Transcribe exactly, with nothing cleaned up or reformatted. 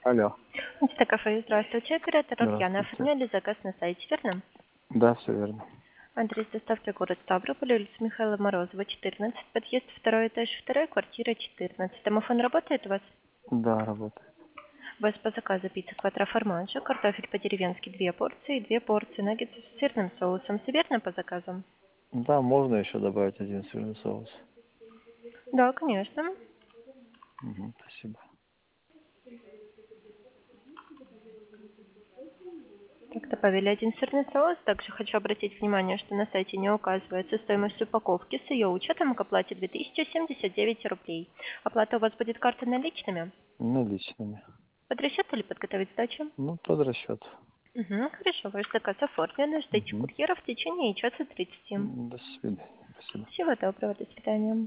Алло. Это кафе. Здравствуйте, оператор Ульяна. Здравствуйте. Оформляли заказ на сайте, верно? Да, все верно. Адрес доставки город Ставрополь, улица Михаила Морозова, четырнадцать, подъезд, второй этаж, вторая квартира, четырнадцать. Домофон работает у вас? Да, работает. У вас по заказу пицца квадроформаджо, картофель по-деревенски две порции, две порции наггетсов с сырным соусом. Все верно по заказам? Да, можно еще добавить один сырный соус. Да, конечно. Мгм, спасибо. Так, добавили один сырный соус. Также хочу обратить внимание, что на сайте не указывается стоимость упаковки. С ее учетом к оплате две тысячи семьдесят девять рублей. Оплата у вас будет картой наличными? Наличными. Под расчет или подготовить сдачу? Ну, под расчет. Угу, хорошо, ваш заказ оформлен. Ждите Угу. курьера в течение часа тридцати. До свидания. Спасибо. Всего доброго, до свидания.